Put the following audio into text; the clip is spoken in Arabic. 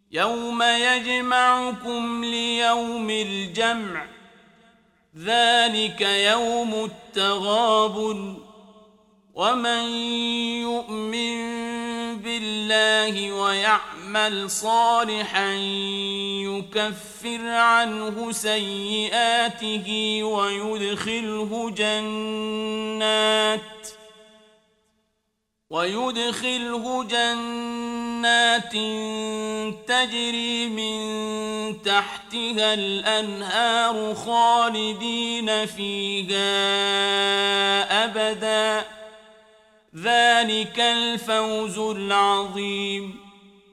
يوم يجمعكم ليوم الجمع ذلك يوم التغابن ومن يؤمن بالله ويعمل صالحا يكفر عنه سيئاته ويدخله جنات تجري من تحتها الأنهار خالدين فيها أبدا ذلك الفوز العظيم.